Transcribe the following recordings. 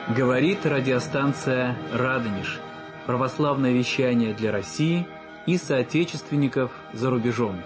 Говорит радиостанция «Радонеж». Православное вещание для России и соотечественников за рубежом.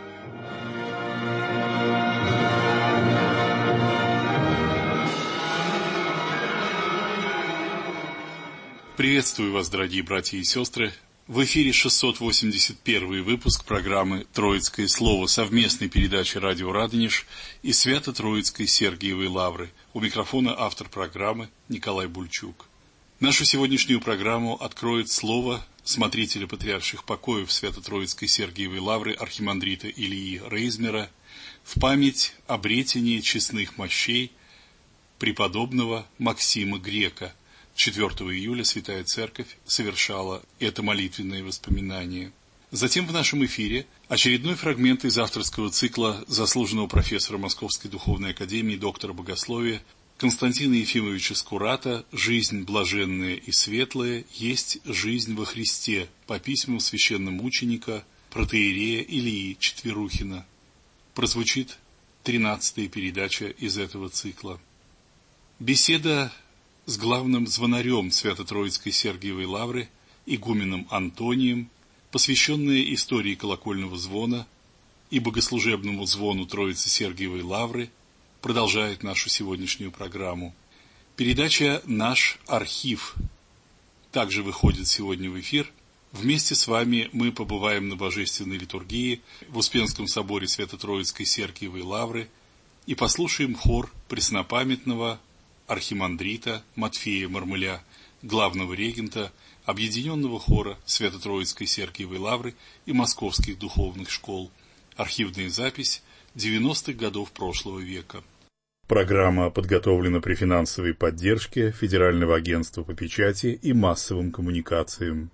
Приветствую вас, дорогие братья и сестры. В эфире 681 выпуск программы «Троицкое слово», совместной передачи «Радио Радонеж» и Свято-Троицкой Сергиевой Лавры. У микрофона автор программы Николай Бульчук. Нашу сегодняшнюю программу откроет слово смотрителя патриарших покоев Свято-Троицкой Сергиевой Лавры архимандрита Ильи Рейзмера в память обретения честных мощей преподобного Максима Грека. 4 июля Святая Церковь совершала это молитвенное воспоминание. Затем в нашем эфире очередной фрагмент из авторского цикла заслуженного профессора Московской Духовной Академии, доктора богословия Константина Ефимовича Скурата «Жизнь блаженная и светлая есть жизнь во Христе» по письмам священномученика протоиерея Илии Четверухина. Прозвучит 13-я передача из этого цикла. Беседа с главным звонарем Свято-Троицкой Сергиевой Лавры, игуменом Антонием, посвященная истории колокольного звона и богослужебному звону Троицы Сергиевой Лавры, продолжает нашу сегодняшнюю программу. Передача «Наш архив» также выходит сегодня в эфир. Вместе с вами мы побываем на божественной литургии в Успенском соборе Свято-Троицкой Сергиевой Лавры и послушаем хор преснопамятного архимандрита Матфея Мармыля, главного регента Объединенного хора Свято-Троицкой Сергиевой Лавры и Московских духовных школ. Архивная запись 90-х годов прошлого века. Программа подготовлена при финансовой поддержке Федерального агентства по печати и массовым коммуникациям.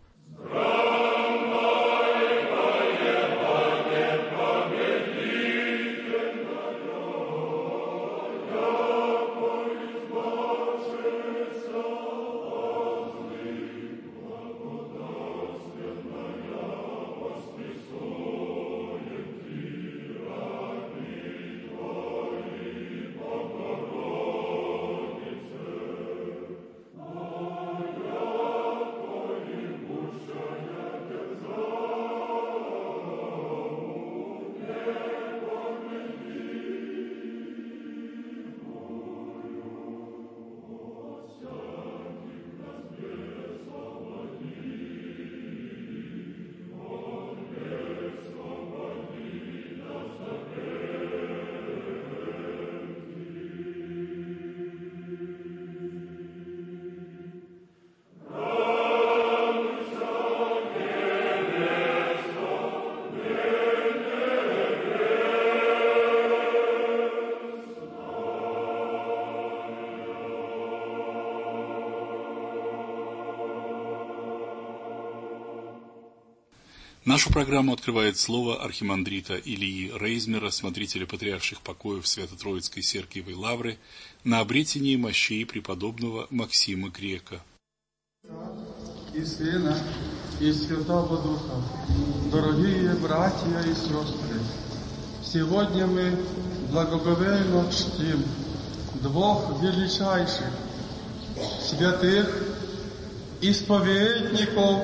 Нашу программу открывает слово архимандрита Ильи Рейзмера, смотрителя патриарших покоев Свято-Троицкой Сергиевой Лавры, на обретении мощей преподобного Максима Грека. И Сына, и Святого Духа, дорогие братья и сестры, сегодня мы благоговейно чтим двух величайших святых исповедников,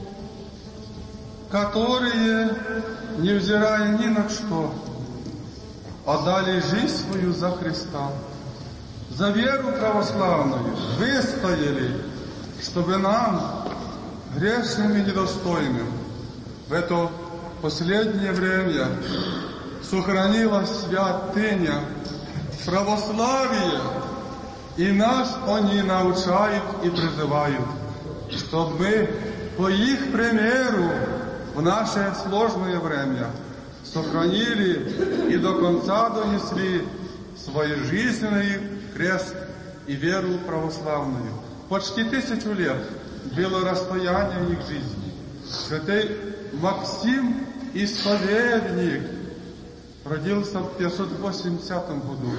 которые, невзирая ни на что, отдали жизнь свою за Христа, за веру православную, выстояли, чтобы нам, грешным и недостойным, в это последнее время сохранилась святыня, православие, и нас они научают и призывают, чтобы мы по их примеру в наше сложное время сохранили и до конца донесли свой жизненный крест и веру православную. Почти 1000 лет было расстояние их жизни. Святой Максим Исповедник родился в 580 году.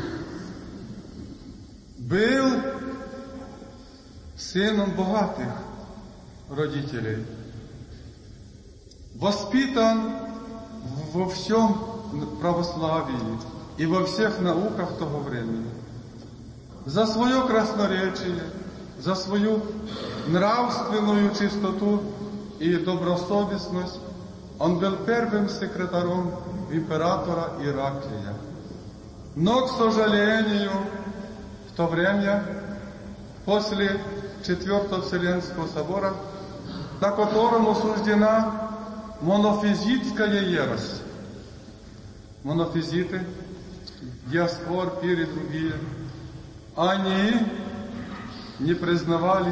Был сыном богатых родителей. Воспитан во всем православии и во всех науках того времени. За свое красноречие, за свою нравственную чистоту и добросовестность он был первым секретарем императора Ираклия. Но, к сожалению, в то время, после Четвертого Вселенского собора, на котором осуждена монофизитская ересь. Монофизиты, Диаскор, Пир и другие, они не признавали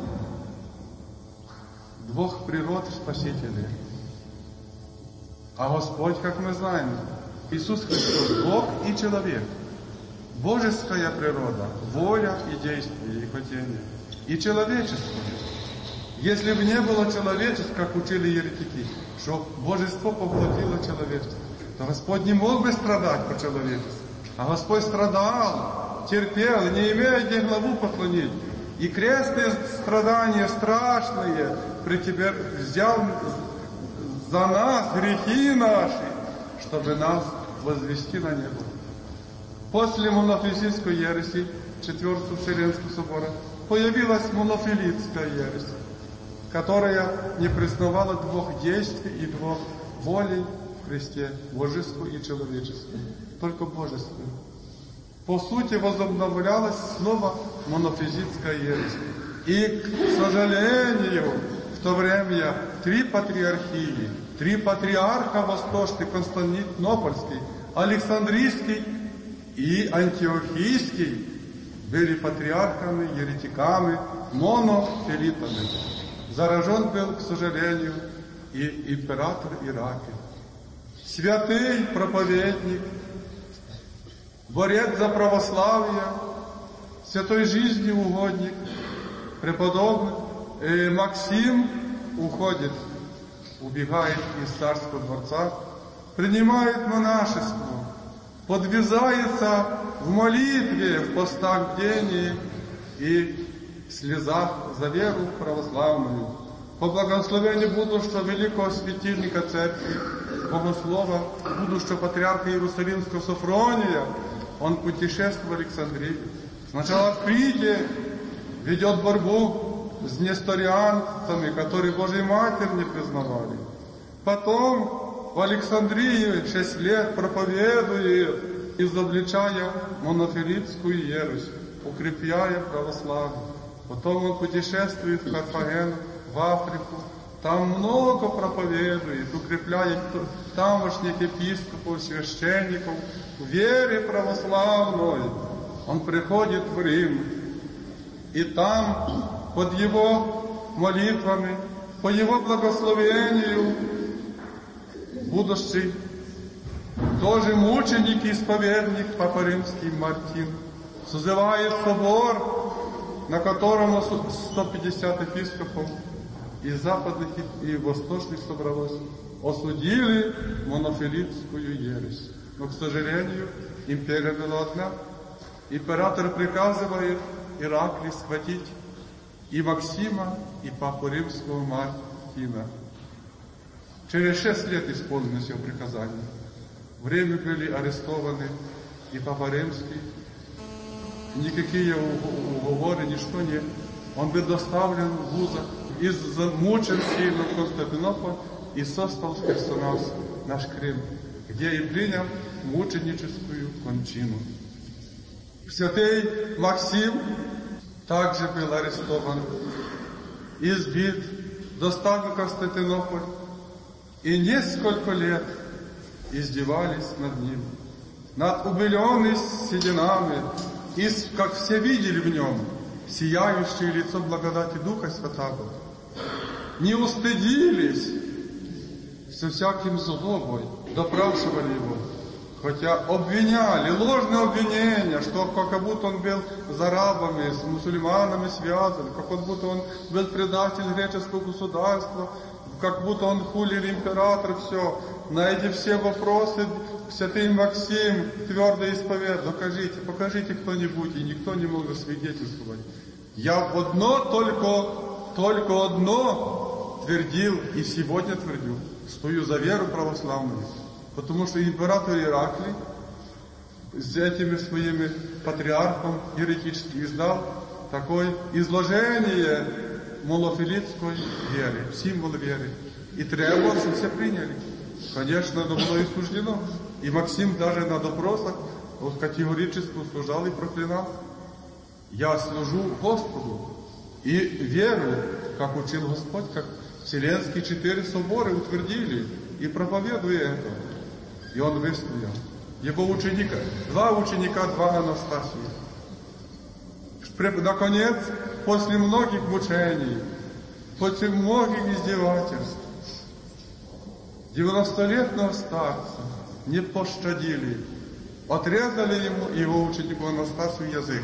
двух природ Спасителя. А Господь, как мы знаем, Иисус Христос, Бог и человек. Божеская природа, воля и действие, и хотение. И человеческое. Если бы не было человеческого, как учили еретики, что божество поглотило человечество, то Господь не мог бы страдать по человечеству. А Господь страдал, терпел, не имея где главу поклонить. И крестные страдания страшные при тебе взял за нас грехи наши, чтобы нас возвести на небо. После монофизитской ереси Четвертого Вселенского собора появилась монофилитская ересь, которая не признавала двух действий и двух волей в Христе, божество и человечество, только божество. По сути, возобновлялась снова монофизитская ересь. И, к сожалению, в то время три патриархии, три патриарха восточный, Константинопольский, Александрийский и Антиохийский были патриархами, еретиками, монофилитами. Заражен был, к сожалению, и император Ираклий. Святый проповедник, борец за православие, святой жизни угодник, преподобный Максим уходит, убегает из царского дворца, принимает монашество, подвязается в молитве, в постах бдении и в слезах за веру православную. По благословению будущего великого светильника церкви, богослова, будущего патриарха Иерусалимского Софрония, он путешествует в Александрию. Сначала в Крите ведет борьбу с несторианцами, которые Божию Матерь не признавали. Потом в Александрии 6 лет проповедует, изобличая монофилитскую ересь, укрепляя православие. Потом он путешествует в Карфаген, в Африку, там много проповедует, укрепляет тамошних епископов, священников в вере православной. Он приходит в Рим, и там под его молитвами, по его благословению, будущий тоже мученик и исповедник Папа Римский Мартин созывает собор, на котором 150 епископов из западных и восточных собралось, осудили монофилитскую ересь. Но, к сожалению, империя была одна. Император приказывает Ираклий схватить и Максима, и Папу Римского Мартина. Через 6 лет исполнилось его приказание. Время были арестованы и Папа Римский. Никакие уговоры, ничто нет. Он был доставлен в узах и замучен сильно в Константинополь и состал в персонал наш Крым, где и принял мученическую кончину. Святый Максим также был арестован, избит, доставлен в Константинополь, и несколько лет издевались над ним, над убеленными сединами, и, как все видели в нем, сияющее лицо благодати Духа Святаго, не устыдились, со всяким злобой допрашивали его, хотя обвиняли, ложные обвинения, что как будто он был с арабами, с мусульманами связан, как будто он был предатель греческого государства, как будто он хулил император, все. На эти все вопросы святый Максим твердо исповедовал. Покажите кто-нибудь, и никто не мог засвидетельствовать. Я только одно твердил, и сегодня твердю, стою за веру православную. Потому что император Ираклий с этими своими патриархом еретически издал такое изложение малофилитской веры, символ веры. И требовал, чтобы все приняли. Конечно, это было и суждено. И Максим даже на допросах категорически осуждал и проклинал. Я служу Господу и верую, как учил Господь, как Вселенские 4 собора утвердили и проповедуя это. И он выстоял. Его ученика, 2 ученика, 2 Анастасии. Наконец, после многих мучений, после многих издевательств, 90-летнего старца не пощадили, отрезали ему и его ученику Анастасию язык,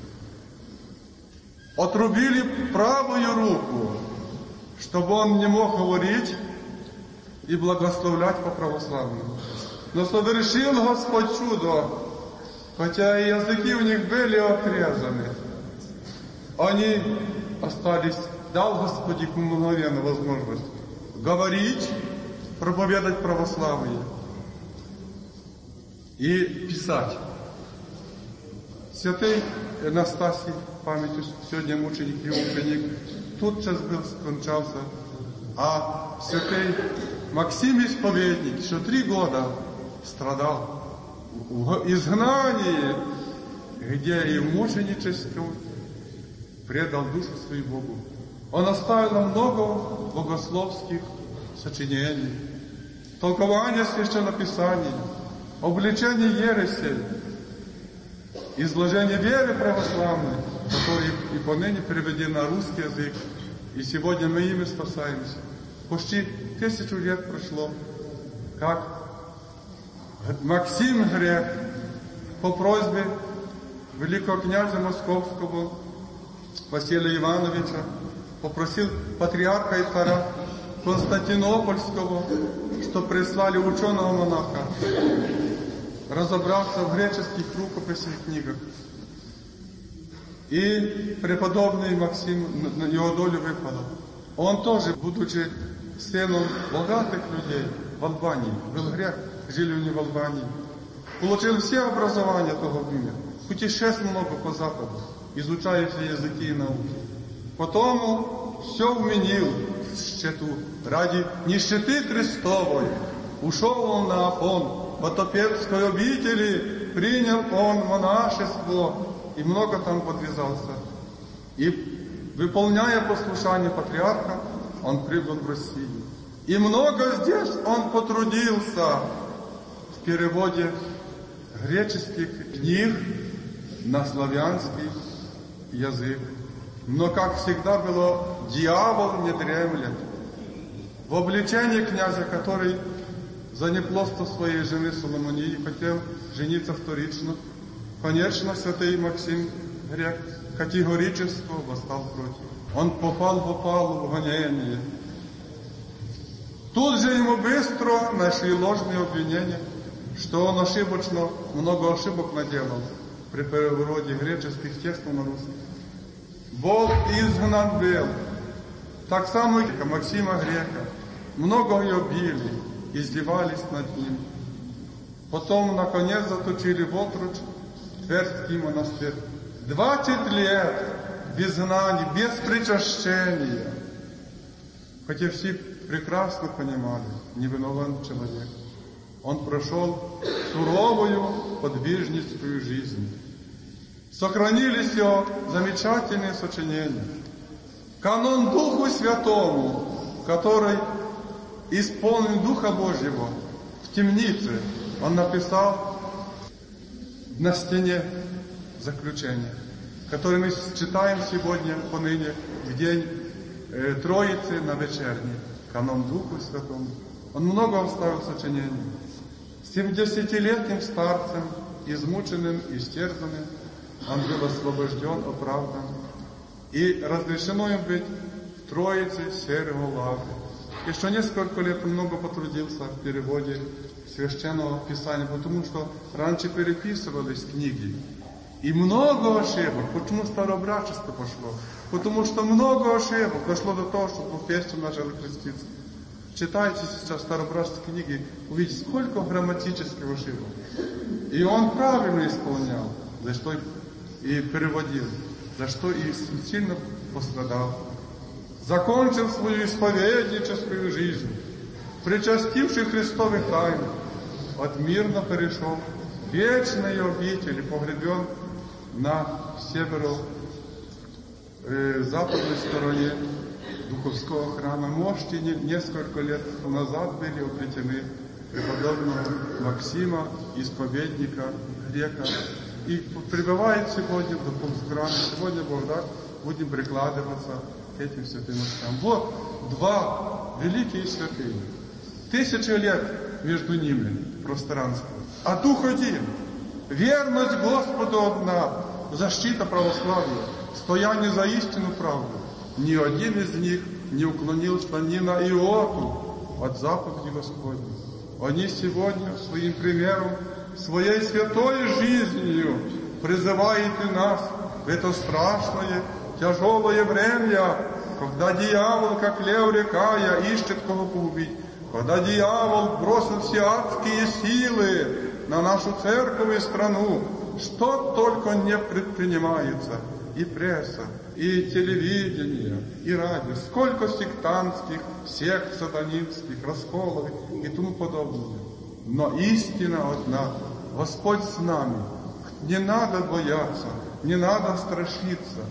отрубили правую руку, чтобы он не мог говорить и благословлять по православному. Но совершил Господь чудо, хотя и языки у них были отрезаны, они остались, дал Господь их мгновенно возможность говорить, проповедовать православие и писать. Святий Анастасий, пам'ятю, сьогодні мученик і ученик, тут час был, скончался, а святий Максим Исповедник, что 3 года страдал в изгнании, где и в мученичестве предал душу свою Богу. Он оставил нам много богословских сочинений, толкования священнописаний, обличение ересей, изложение веры православной, которые и поныне переведены на русский язык, и сегодня мы ими спасаемся. Почти 1000 лет прошло, как Максим Грех по просьбе великого князя Московского Василия Ивановича попросил патриарха и царя Константинопольского, что прислали ученого монаха разобраться в греческих рукописях и книгах. И преподобный Максим на его долю выпал. Он тоже, будучи сыном богатых людей в Албании, был грек, жили у него в Албании, получил все образования того мира, путешествовал много по Западу, изучая все языки и науки. Потом все вменил в счету. Ради нищеты Христовой ушел он на Афон, в Отопецкой обители, принял он монашество и много там подвязался. И, выполняя послушание патриарха, он прибыл в Россию. И много здесь он потрудился в переводе греческих книг на славянский язык. Но, как всегда было, дьявол не дремлет. В обличении князя, который за неплодство своей жены Соломонии хотел жениться вторично, конечно, святый Максим Грек категорически восстал против. Он попал в опалу, в гонение. Тут же ему быстро нашли ложные обвинения, что он ошибочно, много ошибок наделал при перевороте греческих текстов на русский. Бог изгнан был. Так само и Максима Грека. Много ее били, издевались над ним. Потом, наконец, заточили в отруч Тверский монастырь. 20 лет в изгнании, без причащения. Хотя все прекрасно понимали, невиновен человек. Он прошел суровую подвижницкую жизнь. Сохранились его замечательные сочинения. Канон Духу Святому, который исполнен Духа Божьего в темнице, он написал на стене заключения, который мы читаем сегодня, поныне, в день Троицы на вечерней. Канон Духу Святому. Он много оставил сочинений. 70-летним старцем, измученным, истерзанным, он был освобожден, оправдан. И разрешено им быть в Троице Серого Лавры. Еще несколько лет он много потрудился в переводе Священного Писания, потому что раньше переписывались книги. И много ошибок, почему старообрядчество пошло? Потому что много ошибок дошло до того, что двухпестием начали креститься. Читайте сейчас старообрядческие книги, увидите, сколько грамматических ошибок. И он правильно исполнял, за что и переводил. за что и сильно пострадал. Закончив свою исповедническую жизнь, причастивший Христовых тайн, от мирно перешел в вечные обители, погребен на северо-западной стороне Духовского храма. Мощи несколько лет назад были обретены преподобного Максима, исповедника, грека, и пребывает сегодня в Духовском храме. Сегодня, Бог даст, будем прикладываться к этим святым отцам. Вот два великие святые. 1000 лет между ними пространство. А Дух один. Верность Господу одна. Защита православия. Стояние за истину правду. Ни один из них не уклонился ни на иоту от заповеди Господней. Они сегодня своим примером, своей святой жизнью призывают и нас в это страшное, тяжелое время, когда дьявол, как лев рекая, ищет кого поубить, когда дьявол бросил все адские силы на нашу церковь и страну, что только не предпринимается, и пресса, и телевидение, и радио, сколько сектантских, сект сатанинских, расколов и тому подобное. Но истина одна, Господь с нами, не надо бояться, не надо страшиться,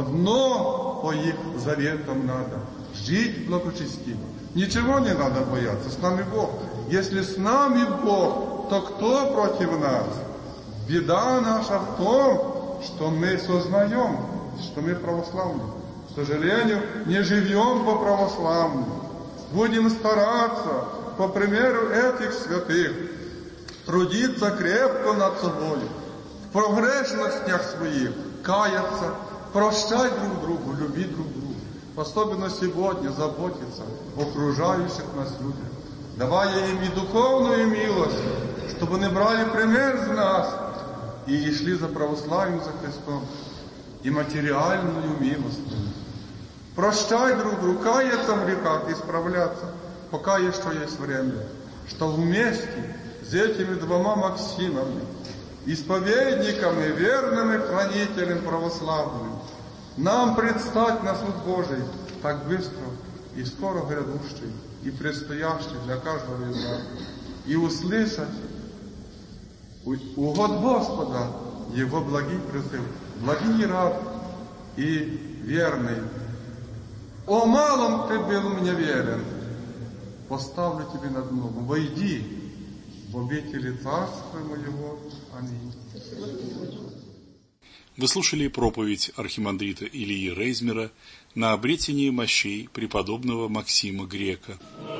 одно по их заветам надо, жить благочестиво. Ничего не надо бояться, с нами Бог. Если с нами Бог, то кто против нас? Беда наша в том, что мы сознаем, что мы православные. К сожалению, не живем по-православному. Будем стараться, по примеру этих святых, трудиться крепко над собой, в погрешностях своих каяться, прощать друг другу, любить друг друга. Особенно сегодня заботиться о окружающих нас людях, давая им и духовную милость, чтобы они брали пример с нас и шли за православием, за Христом, и материальную милость. Прощать друг другу, каяться в грехах, исправляться, пока еще есть время, что вместе с этими двумя Максимами, исповедниками, верными хранителям православным, нам предстать на суд Божий так быстро и скоро грядущий, и предстоящий для каждого из нас, и услышать угод Господа, Его благий призыв, благий раб и верный. О малом ты был мне верен, поставлю тебе над многом. Войди в обители Царства Моего. Аминь. Вы слушали проповедь архимандрита Ильи Рейзмера на обретении мощей преподобного Максима Грека.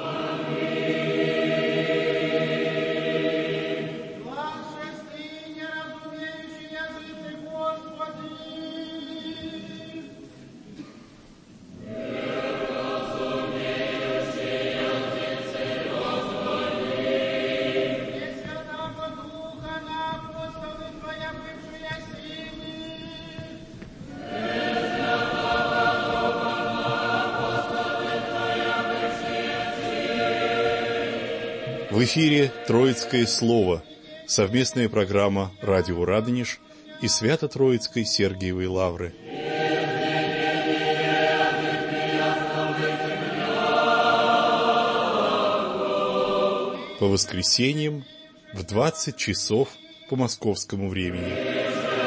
В эфире «Троицкое слово», совместная программа «Радио Радонеж» и Свято-Троицкой Сергиевой Лавры. По воскресеньям в 20 часов по московскому времени.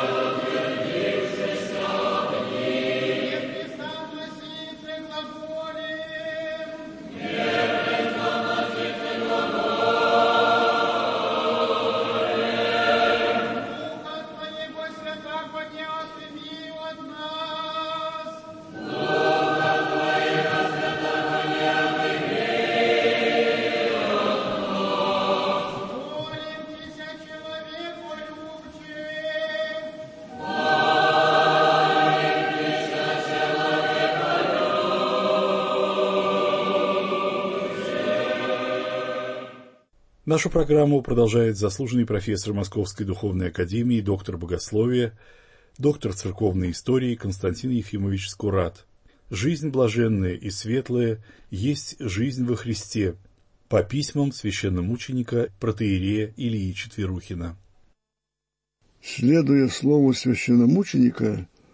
Нашу программу продолжает заслуженный профессор Московской духовной академии, доктор богословия, доктор церковной истории Константин Ефимович Скурат. «Жизнь блаженная и светлая есть жизнь во Христе» по письмам священномученика протоиерея Ильи Четверухина. Следуя слову священномученика,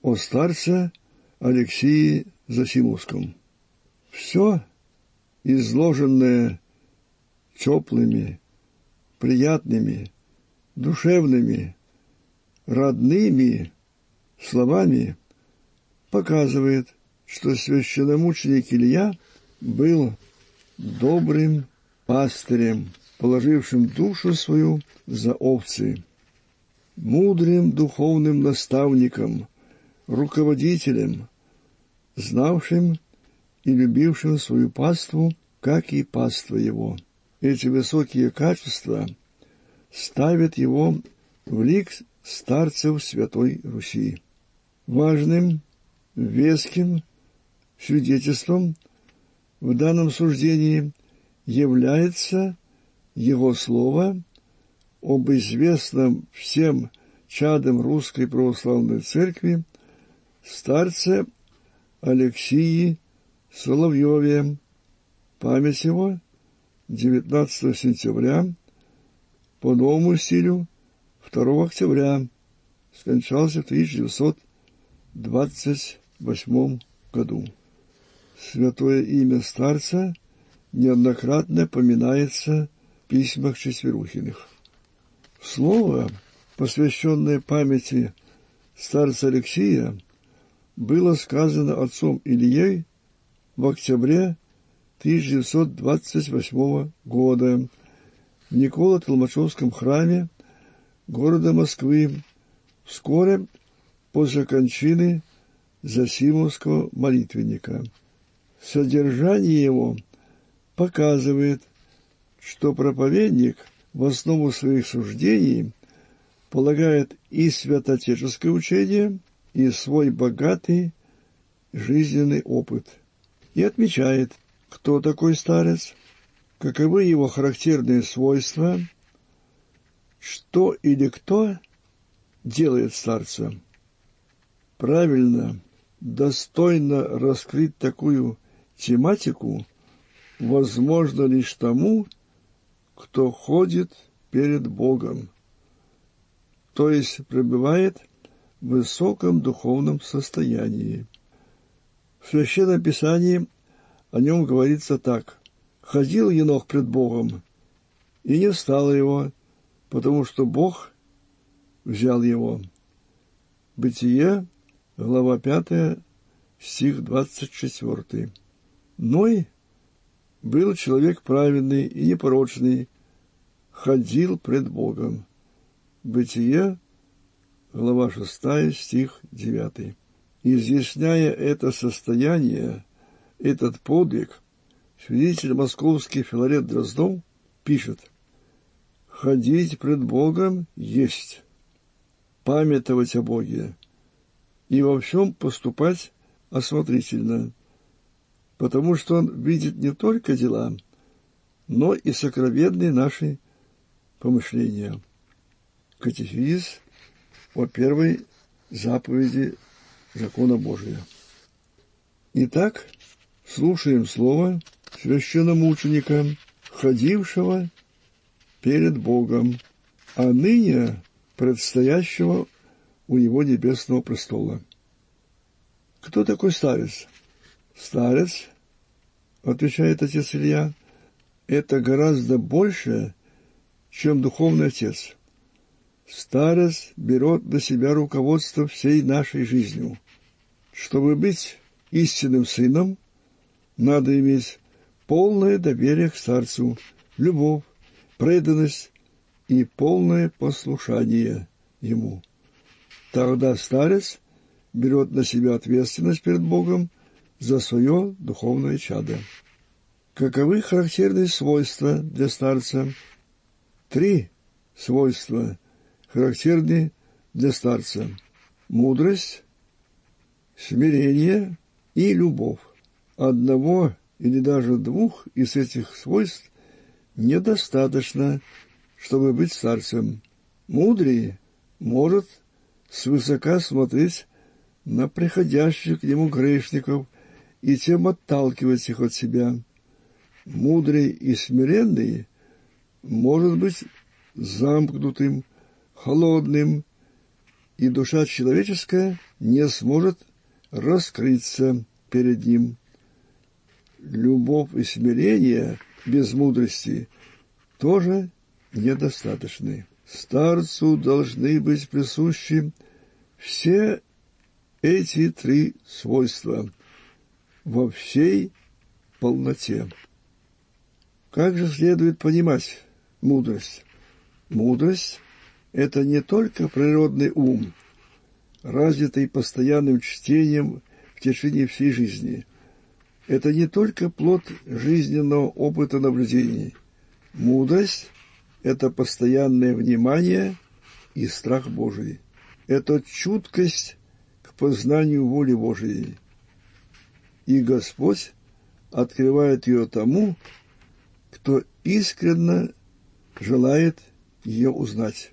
о старце Алексии Засимовском. Все изложенное теплыми, приятными, душевными, родными словами показывает, что священномученик Илья был добрым пастырем, положившим душу свою за овцы, мудрым духовным наставником, руководителем, знавшим и любившим свою паству, как и паства его. Эти высокие качества ставят его в лик старцев Святой Руси. Важным, веским свидетельством в данном суждении является его слово об известном всем чадам Русской Православной Церкви старце Алексии Соловьеве. Память его 19 сентября по новому стилю 2 октября. Скончался в 1928 году. Святое имя старца неоднократно поминается в письмах Четверухиных. Слово, посвященное памяти старца Алексия, было сказано отцом Ильей в октябре 1928 года в Николо-Толмачевском храме города Москвы вскоре после кончины Засимовского молитвенника. Содержание его показывает, что проповедник в основу своих суждений полагает и святоотеческое учение, и свой богатый жизненный опыт, и отмечает, кто такой старец, каковы его характерные свойства, что или кто делает старца. Правильно, достойно раскрыть такую тематику возможно лишь тому, кто ходит перед Богом, то есть пребывает в высоком духовном состоянии. В Священном Писании о нем говорится так: «Ходил Енох пред Богом, и не стало его, потому что Бог взял его». Бытие, глава 5, стих 24. Ной был человек праведный и непорочный, ходил пред Богом. Бытие, глава 6, стих 9. Изъясняя это состояние, этот подвиг, свидетель московский Филарет Дроздов пишет: «Ходить пред Богом есть памятовать о Боге и во всем поступать осмотрительно, потому что Он видит не только дела, но и сокровенные наши помышления». Катехизис о первой заповеди закона Божия. Итак, слушаем слово священномученика, ходившего перед Богом, а ныне предстоящего у его небесного престола. Кто такой старец? Старец, отвечает отец Илья, это гораздо больше, чем духовный отец. Старец берет на себя руководство всей нашей жизнью. Чтобы быть истинным сыном, надо иметь полное доверие к старцу, любовь, преданность и полное послушание ему. Тогда старец берет на себя ответственность перед Богом за свое духовное чадо. Каковы характерные свойства для старца? 3 свойства характерны для старца: мудрость, смирение и любовь. Одного или даже 2 из этих свойств недостаточно, чтобы быть старцем. Мудрый может свысока смотреть на приходящих к нему грешников и тем отталкивать их от себя. Мудрый и смиренный может быть замкнутым, холодным и душа человеческая не сможет раскрыться перед ним. Любовь и смирение без мудрости тоже недостаточны. Старцу должны быть присущи все эти три свойства во всей полноте. Как же следует понимать мудрость? Мудрость – это не только природный ум, развитый постоянным чтением в течение всей жизни. Это не только плод жизненного опыта наблюдений. Мудрость – это постоянное внимание и страх Божий. Это чуткость к познанию воли Божией. И Господь открывает ее тому, кто искренне желает ее узнать.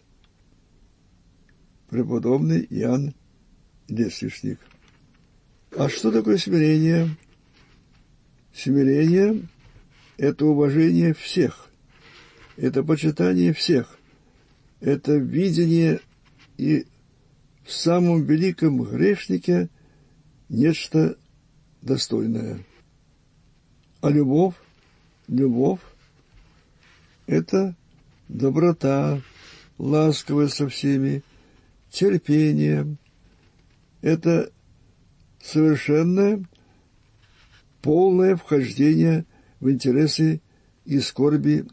Преподобный Иоанн Лествичник. А что такое смирение? Смирение – это уважение всех, это почитание всех, это видение и в самом великом грешнике нечто достойное. А любовь – это доброта, ласковая со всеми, терпение. Это совершенное, полное вхождение в интересы и скорби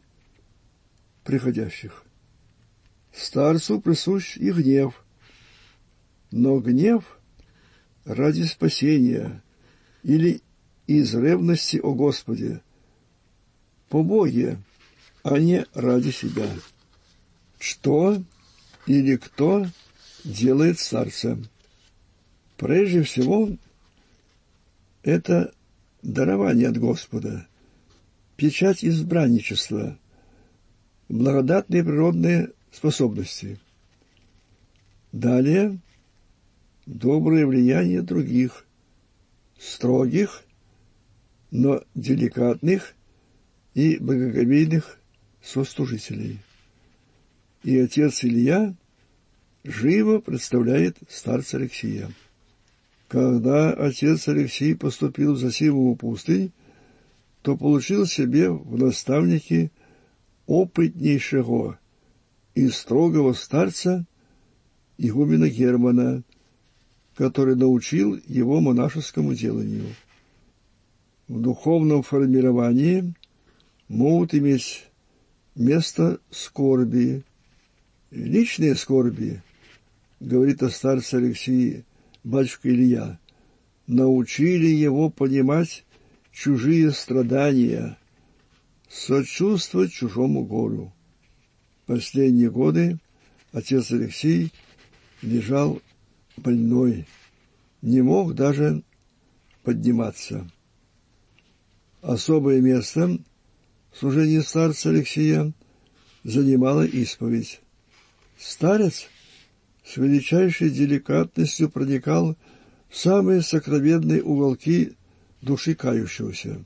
приходящих. Старцу присущ и гнев, но гнев ради спасения или из ревности о Господе, по Боге, а не ради себя. Что или кто делает старца? Прежде всего, это дарование от Господа, печать избранничества, благодатные природные способности. Далее, доброе влияние других, строгих, но деликатных и благоговейных сослужителей. И отец Илья живо представляет старца Алексия. Когда отец Алексий поступил в Зосимову пустынь, то получил себе в наставники опытнейшего и строгого старца игумена Германа, который научил его монашескому деланию. В духовном формировании могут иметь место скорби, личные скорби, говорит о старце Алексии батюшка Илья, научили его понимать чужие страдания, сочувствовать чужому горю. Последние годы отец Алексий лежал больной, не мог даже подниматься. Особое место в служении старца Алексия занимала исповедь. Старец с величайшей деликатностью проникал в самые сокровенные уголки души кающегося.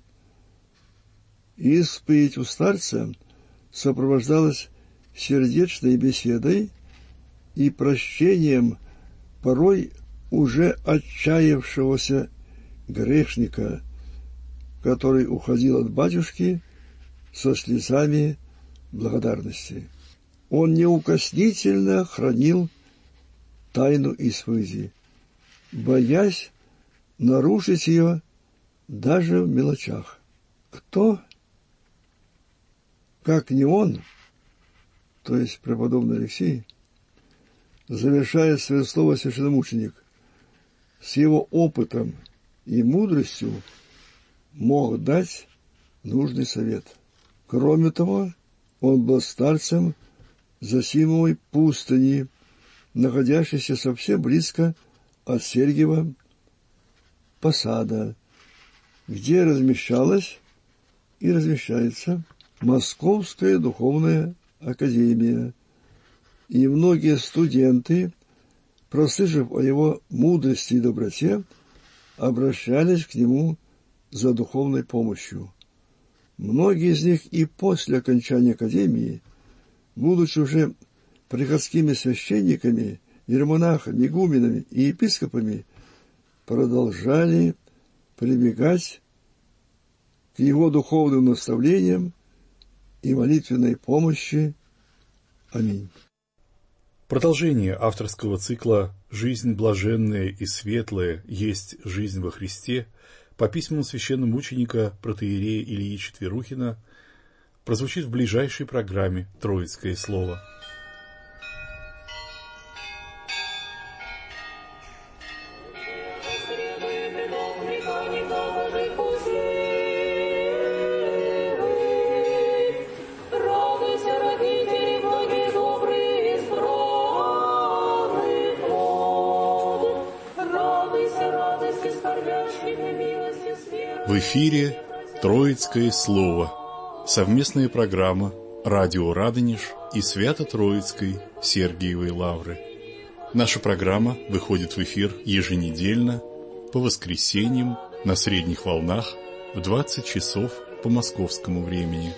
Исповедь у старца сопровождалась сердечной беседой и прощением порой уже отчаявшегося грешника, который уходил от батюшки со слезами благодарности. Он неукоснительно хранил тайну исповеди, боясь нарушить ее даже в мелочах. Кто, как не он, то есть преподобный Алексий, завершая свое слово священномученик, с его опытом и мудростью мог дать нужный совет. Кроме того, он был старцем Зосимовой пустыни, находящейся совсем близко от Сергиева посада, где размещалась и размещается Московская духовная академия, и многие студенты, прослышав о его мудрости и доброте, обращались к нему за духовной помощью. Многие из них и после окончания академии, будучи уже приходскими священниками, иеромонахами, игуменами и епископами продолжали прибегать к его духовным наставлениям и молитвенной помощи. Аминь. Продолжение авторского цикла «Жизнь блаженная и светлая есть жизнь во Христе» по письмам священномученика протоиерея Ильи Четверухина прозвучит в ближайшей программе «Троицкое слово». В эфире «Троицкое слово» – совместная программа «Радио Радонеж» и Свято-Троицкой Сергиевой Лавры. Наша программа выходит в эфир еженедельно по воскресеньям на средних волнах в 20 часов по московскому времени.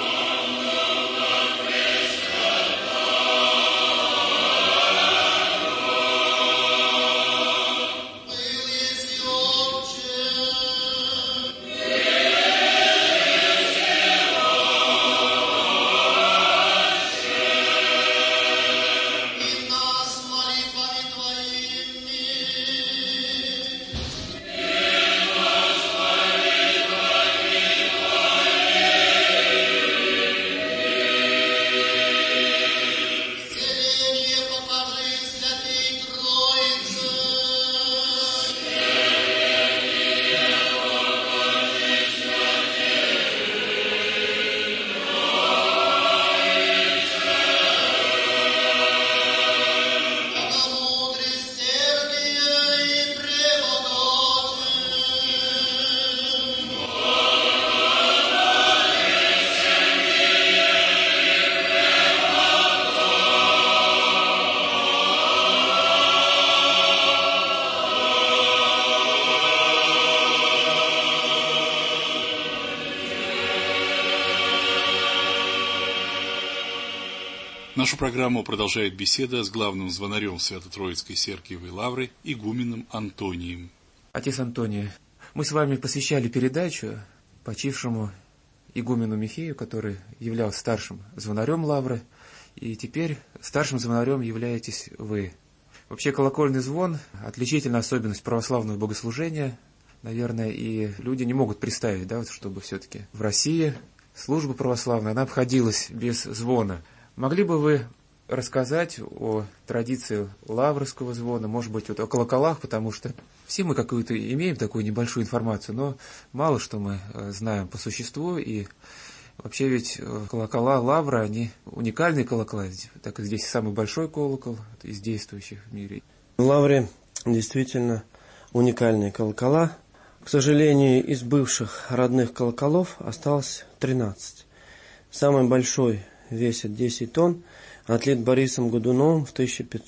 Нашу программу продолжает беседа с главным звонарем Свято-Троицкой Сергиевой Лавры, игуменом Антонием. Отец Антоний, мы с вами посвящали передачу почившему игумену Михею, который являлся старшим звонарем Лавры, и теперь старшим звонарем являетесь вы. Вообще колокольный звон – отличительная особенность православного богослужения, наверное, и люди не могут представить, да, вот, чтобы все-таки в России служба православная, она обходилась без звона. Могли бы вы рассказать о традиции лаврского звона, может быть, вот о колоколах, потому что все мы какую-то имеем такую небольшую информацию, но мало что мы знаем по существу, и вообще ведь колокола Лавры, они уникальные колокола, так как здесь самый большой колокол из действующих в мире. В Лавре действительно уникальные колокола. К сожалению, из бывших родных колоколов осталось 13. Самый большой весит 10 тонн, отлит Борисом Годуновым в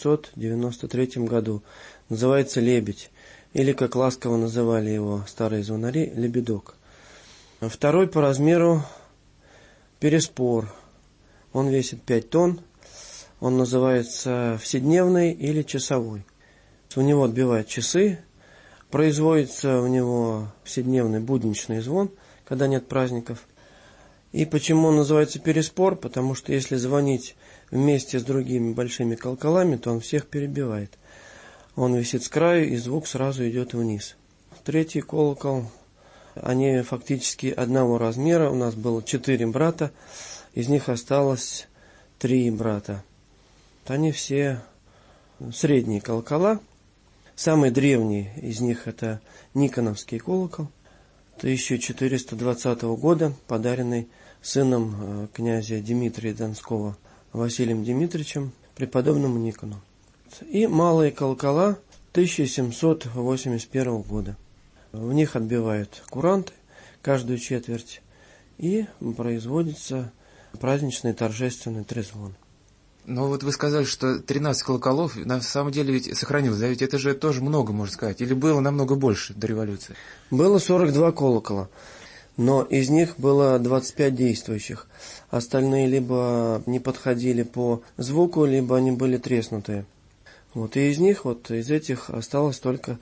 1593 году. Называется «Лебедь», или, как ласково называли его старые звонари, «Лебедок». Второй по размеру Переспор. Он весит 5 тонн. Он называется вседневный или часовой. У него отбивают часы. Производится у него вседневный будничный звон, когда нет праздников. И почему он называется Переспор? Потому что если звонить вместе с другими большими колоколами, то он всех перебивает. Он висит с краю, и звук сразу идет вниз. Третий колокол, они фактически одного размера. У нас было 4 брата, из них осталось 3 брата. Они все средние колокола. Самый древний из них это Никоновский колокол 1420 года, подаренный сыном князя Дмитрия Донского Василием Дмитриевичем, преподобному Никону. И малые колокола 1781 года. В них отбивают куранты каждую четверть, и производится праздничный торжественный трезвон. Но вот вы сказали, что 13 колоколов на самом деле ведь сохранилось, да? Ведь это же тоже много, можно сказать. Или было намного больше до революции? Было 42 колокола, но из них было 25 действующих. Остальные либо не подходили по звуку, либо они были треснутые. Вот, и из них, из этих осталось только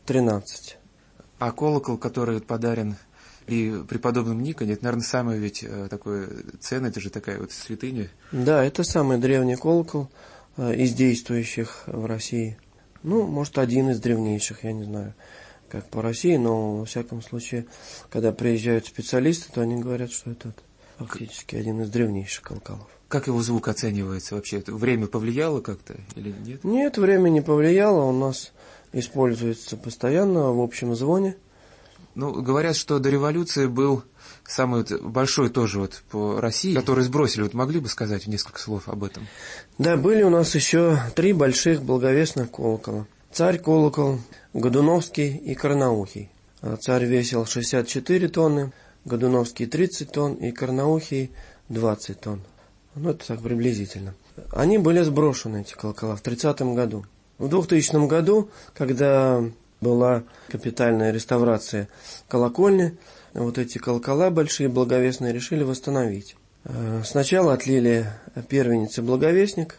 13. А колокол, который подарен при преподобном Никоне, это, наверное, самое ведь такое ценное, это же такая вот святыня. Да, это самый древний колокол из действующих в России. Может, один из древнейших, я не знаю, как по России, но, во всяком случае, когда приезжают специалисты, то они говорят, что это фактически один из древнейших колоколов. Как его звук оценивается вообще? Время повлияло как-то или нет? Нет, время не повлияло, он у нас используется постоянно в общем звоне. Говорят, что до революции был самый большой тоже по России, который сбросили. Могли бы сказать несколько слов об этом? Да, были у нас еще 3 больших благовестных колокола. Царь-колокол, Годуновский и Карнаухий. Царь весил 64 тонны, Годуновский 30 тонн и Карнаухий 20 тонн. Это так приблизительно. Они были сброшены, эти колокола, в 30-м году. В 2000 году, когда была капитальная реставрация колокольни, эти колокола большие благовестные решили восстановить. Сначала отлили первенец и благовестник,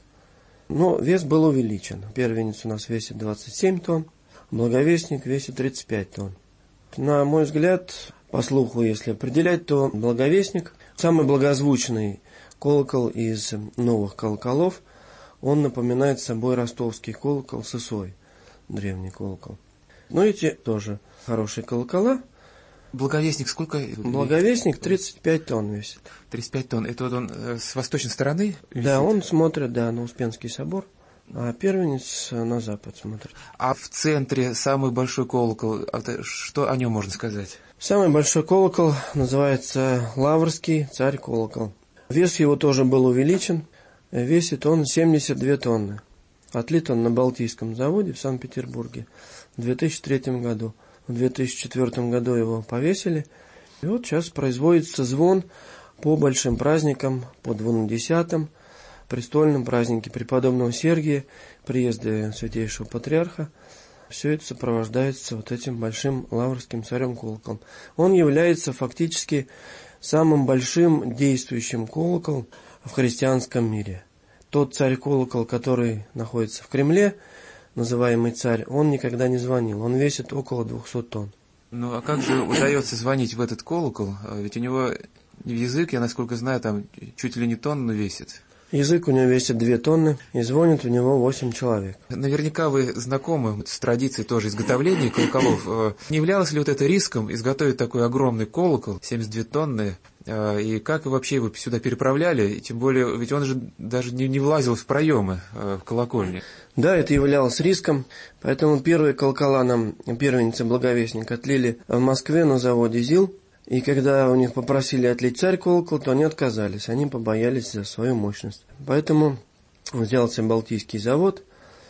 но вес был увеличен. Первенец у нас весит 27 тонн, благовестник весит 35 тонн. На мой взгляд, по слуху, если определять, то благовестник, самый благозвучный колокол из новых колоколов, он напоминает собой ростовский колокол Сысой, древний колокол. Эти тоже хорошие колокола. Благовестник сколько? Благовестник 35 тонн весит. 35 тонн. Это он с восточной стороны висит? Да, он смотрит, на Успенский собор, а первенец на запад смотрит. А в центре самый большой колокол, что о нем можно сказать? Самый большой колокол называется Лаврский царь-колокол. Вес его тоже был увеличен. Весит он 72 тонны. Отлит он на Балтийском заводе в Санкт-Петербурге в 2003 году. В 2004 году его повесили. И сейчас производится звон по большим праздникам, по 20-м, престольном празднике преподобного Сергия, приезда Святейшего Патриарха. Все это сопровождается этим большим лаврским царем-колоколом. Он является фактически самым большим действующим колоколом в христианском мире. Тот царь-колокол, который находится в Кремле, называемый царь, он никогда не звонил. Он весит около 200 тонн. А как же удается звонить в этот колокол? Ведь у него язык, я насколько знаю, там чуть ли не тонну весит. Язык у него весит 2 тонны, и звонит у него 8 человек. Наверняка вы знакомы с традицией тоже изготовления колоколов. Не являлось ли это риском изготовить такой огромный колокол, 72 тонны? И как вообще его сюда переправляли? И тем более, ведь он же даже не влазил в проемы в колокольне. Да, это являлось риском, поэтому первые колокола нам первенец и благовестник отлили в Москве на заводе ЗИЛ. И когда у них попросили отлить царь-колокол, то они отказались, они побоялись за свою мощность. Поэтому взялся Балтийский завод,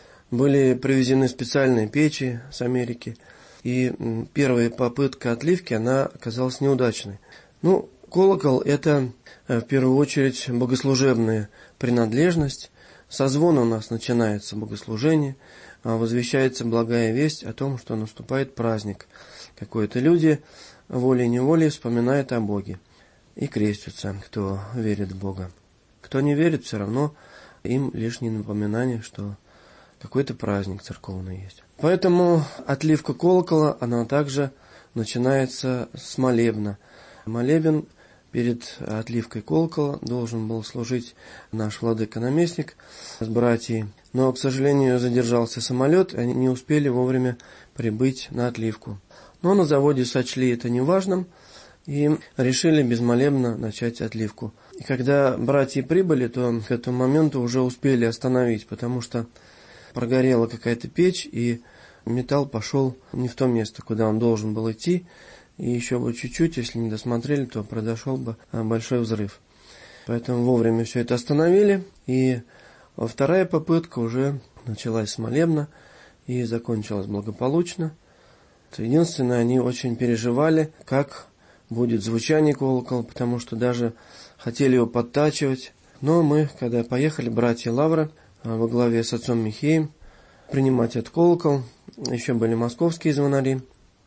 были привезены специальные печи с Америки, и первая попытка отливки, она оказалась неудачной. Колокол – это в первую очередь богослужебная принадлежность. Со звона у нас начинается богослужение, возвещается благая весть о том, что наступает праздник. Какие-то люди волей-неволей вспоминают о Боге и крестятся, кто верит в Бога. Кто не верит, все равно им лишнее напоминание, что какой-то праздник церковный есть. Поэтому отливка колокола, она также начинается с молебна. Молебен перед отливкой колокола должен был служить наш владыка-наместник с братьей. Но, к сожалению, задержался самолет, и они не успели вовремя прибыть на отливку. Но на заводе сочли это неважным и решили без молебна начать отливку. И когда братья прибыли, то к этому моменту уже успели остановить, потому что прогорела какая-то печь, и металл пошел не в то место, куда он должен был идти. И еще бы чуть-чуть, если не досмотрели, то произошел бы большой взрыв. Поэтому вовремя все это остановили. И вторая попытка уже началась с молебна и закончилась благополучно. Единственное, они очень переживали, как будет звучание колокола, потому что даже хотели его подтачивать. Но мы, когда поехали, братья Лавра во главе с отцом Михеем, принимать этот колокол, еще были московские звонари,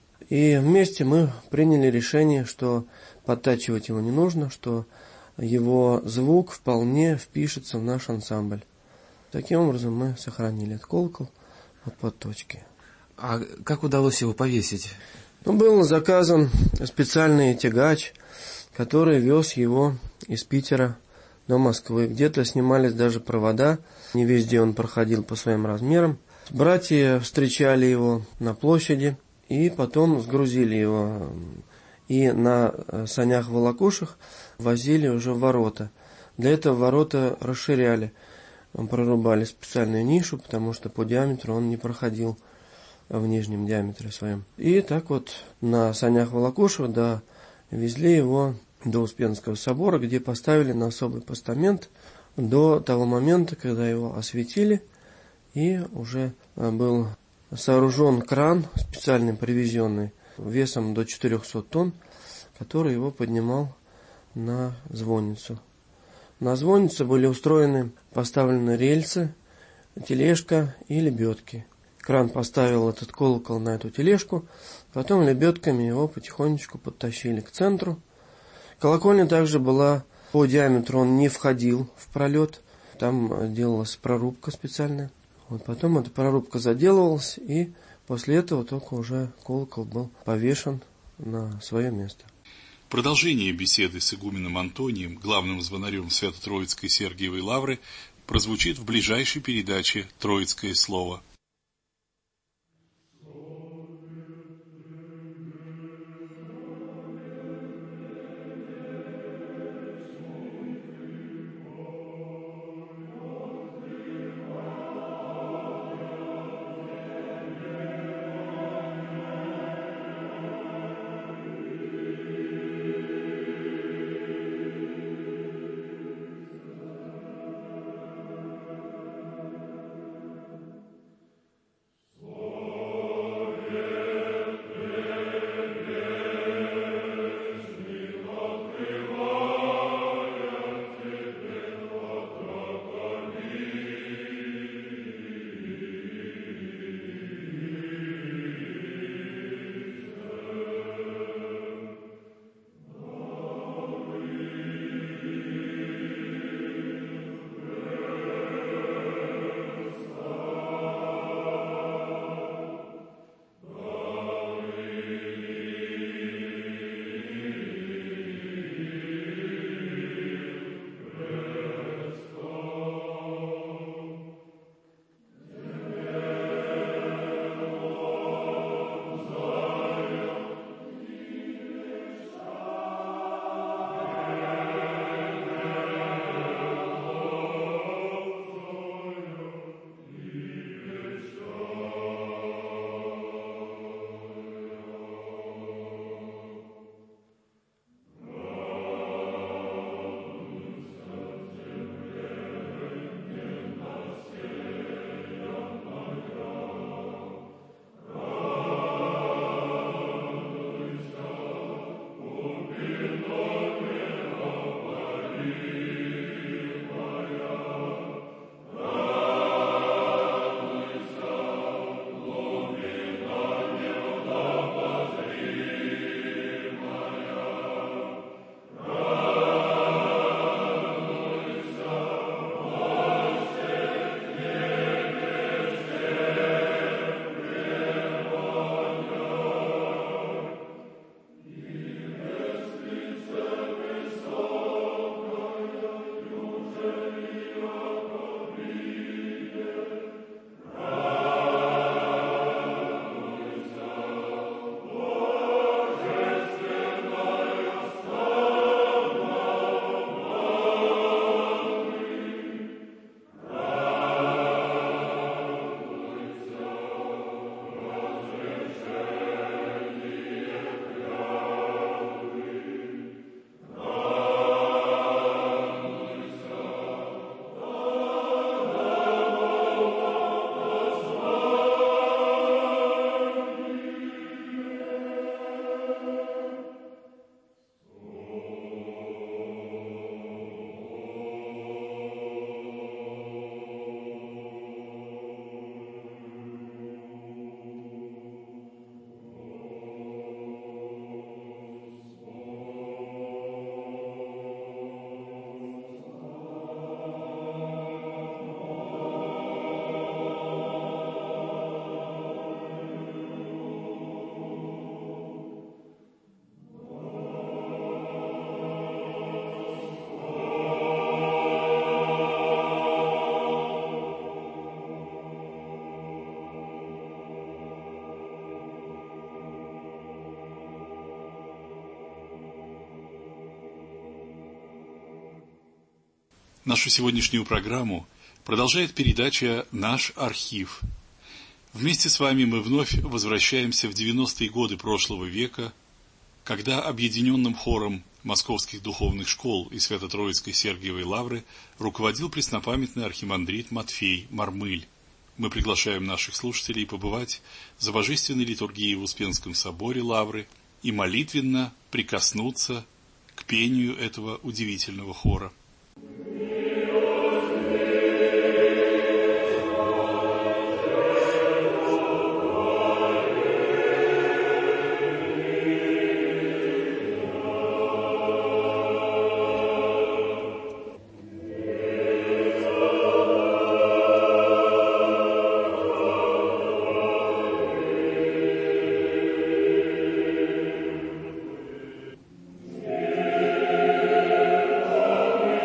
и вместе мы приняли решение, что подтачивать его не нужно, что его звук вполне впишется в наш ансамбль. Таким образом мы сохранили этот колокол от подточки. А как удалось его повесить? Был заказан специальный тягач, который вез его из Питера до Москвы. Где-то снимались даже провода, не везде он проходил по своим размерам. Братья встречали его на площади и потом сгрузили его. И на санях-волокушах возили уже в ворота. Для этого ворота расширяли. Прорубали специальную нишу, потому что по диаметру он не проходил в нижнем диаметре своем. И так вот на санях-волокушах довезли его до Успенского собора, где поставили на особый постамент до того момента, когда его осветили, и уже был сооружен кран, специально привезенный, весом до 400 тонн, который его поднимал на звонницу. На звоннице были поставлены рельсы, тележка и лебедки. Кран поставил этот колокол на эту тележку, потом лебедками его потихонечку подтащили к центру. Колокольня также была по диаметру, он не входил в пролет, там делалась прорубка специальная. Потом эта прорубка заделывалась, и после этого только уже колокол был повешен на свое место. Продолжение беседы с игуменом Антонием, главным звонарем Свято-Троицкой Сергиевой Лавры, прозвучит в ближайшей передаче «Троицкое слово». Нашу сегодняшнюю программу продолжает передача «Наш архив». Вместе с вами мы вновь возвращаемся в 90-е годы прошлого века, когда объединенным хором московских духовных школ и Свято-Троицкой Сергиевой Лавры руководил преснопамятный архимандрит Матфей Мармыль. Мы приглашаем наших слушателей побывать за божественной литургией в Успенском соборе Лавры и молитвенно прикоснуться к пению этого удивительного хора. Yeah.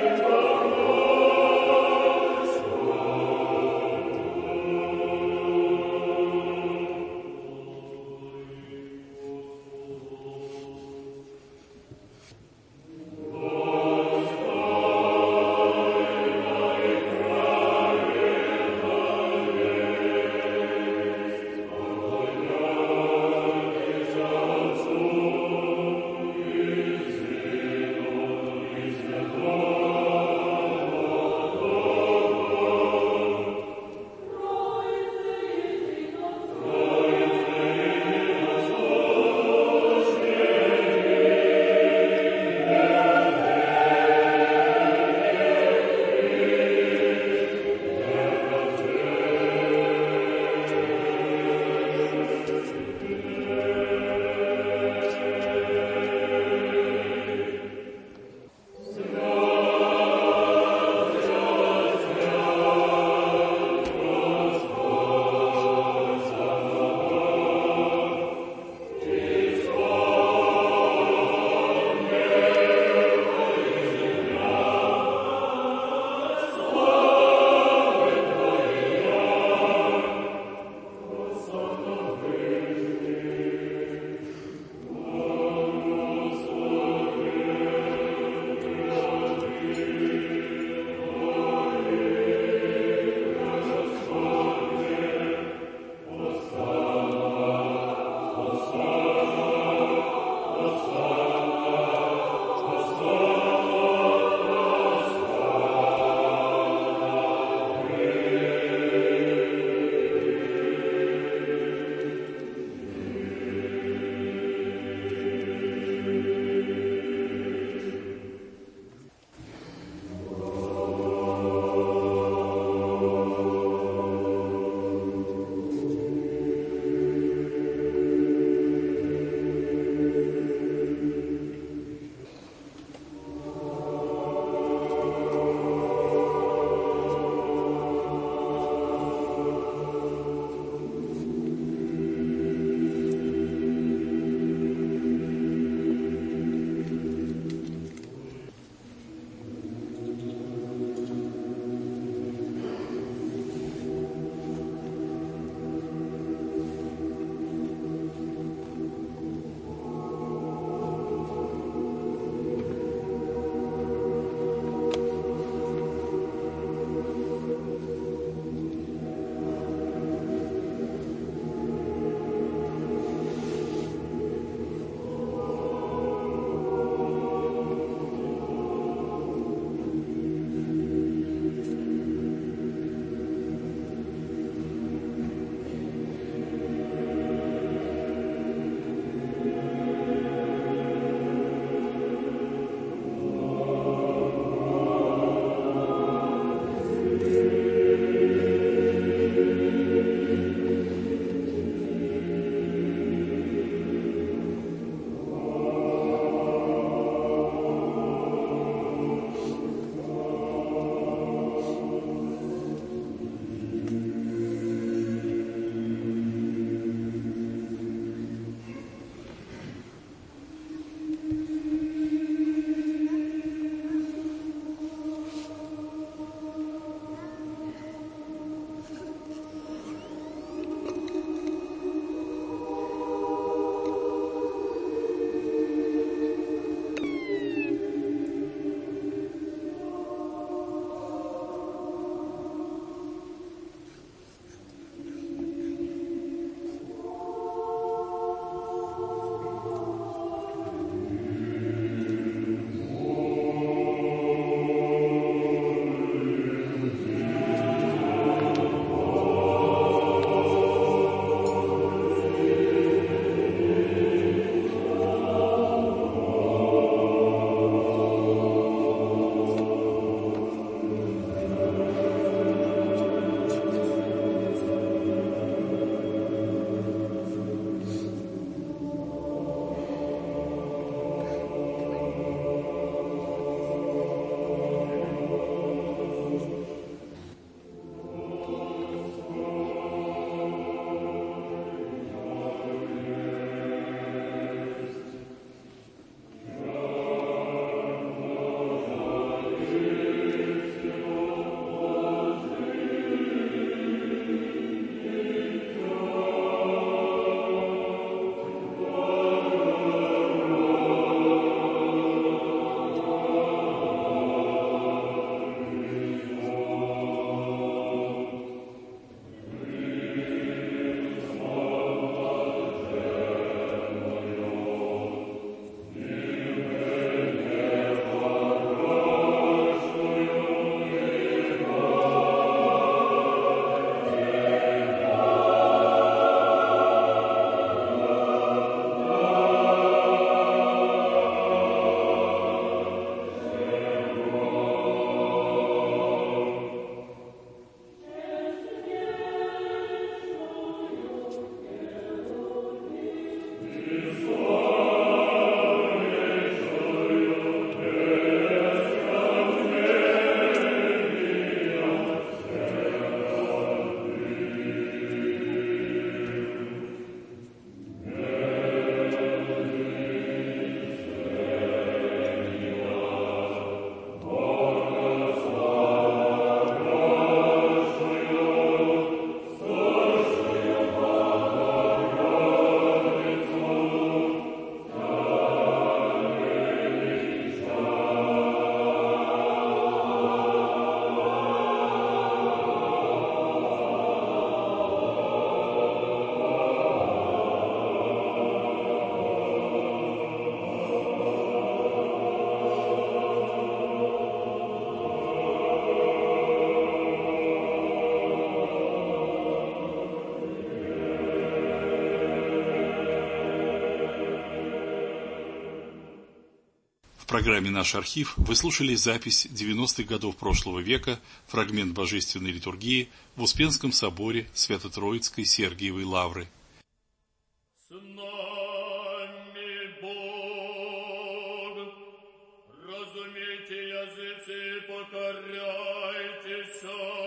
В программе «Наш архив» вы слушали запись 90-х годов прошлого века, фрагмент божественной литургии в Успенском соборе Свято-Троицкой Сергиевой Лавры. С нами Бог, разумейте языцы, покоряйтесь,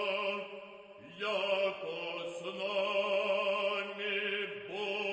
яко с нами Бог.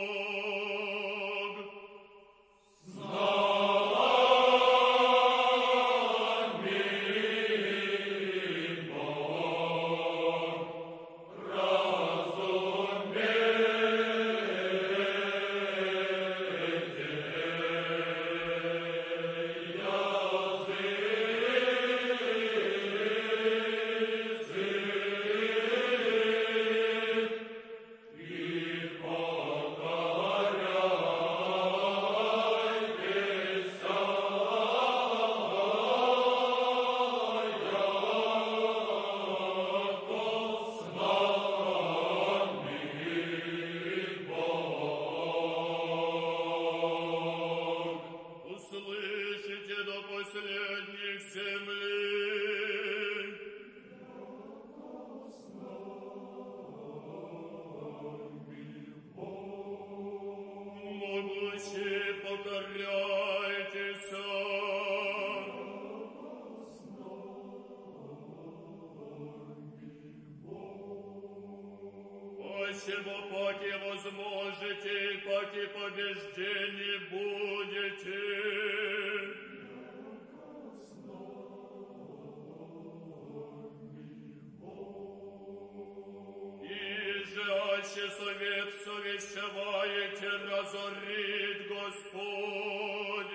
Посего паки возможете, паки побеждени будете. Аще совет совещеваете, разорит Господь.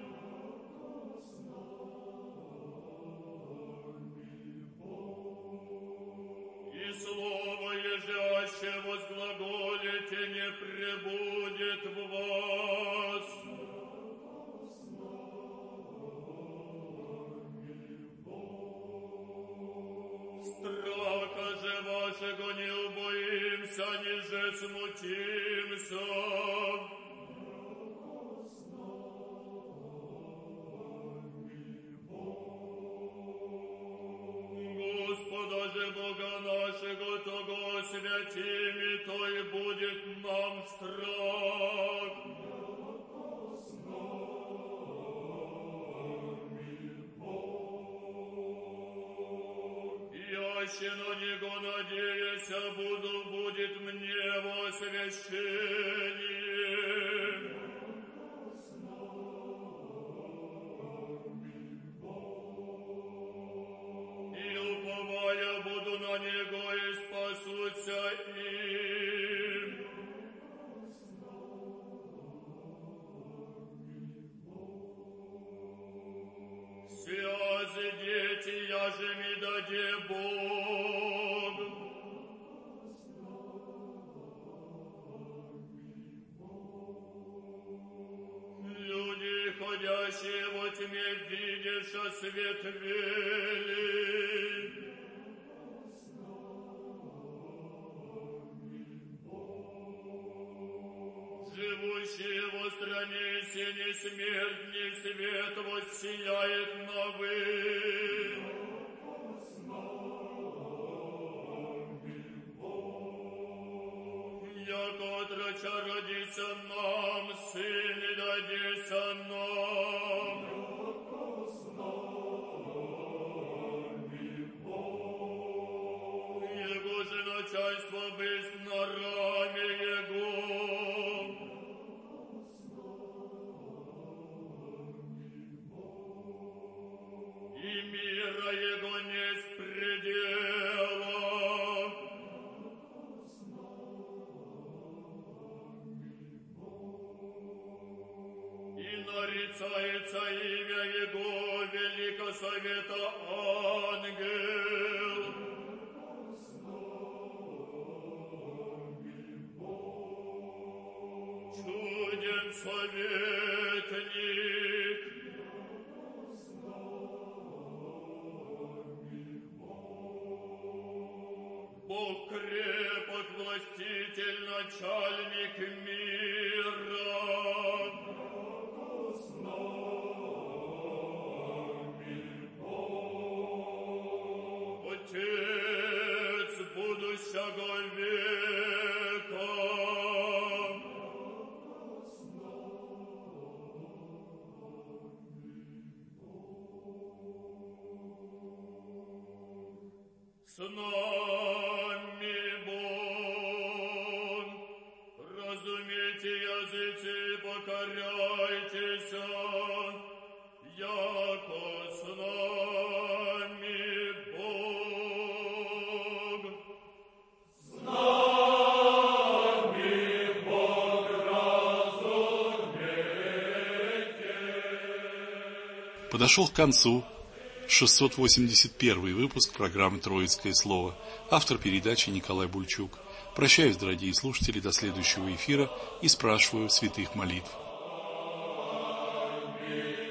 И слово ежаще возглаголите не пребудет в вас. Страха же вашего не убоимся, ниже смутимся. Господа же Бога нашего, того святими, то и будет нам страх. Яще на него надеяся буду, будет мне во освящение. И уповая буду на него и спасуся им. Связи дети, яже ми даде Бог. Люди, ходящие во тьме, видяша свет вели. Живущие во стране сени смертный свет воссияет на вы. Яко отроча родися нам, сын и дадеся нам. Его же начальство быть на раме Его. И мира Его несть предела. И нарицается имя Его Великого Совета Ангел. Чуден советник. Бог крепок, властитель, начальник мира. С нами Бог, разумейте языцы, покоряйтесь, яко с нами Бог. С нами Бог, разумейте. Подошел к концу 681 выпуск программы «Троицкое слово». Автор передачи Николай Бульчук. Прощаюсь, дорогие слушатели, до следующего эфира и спрашиваю святых молитв.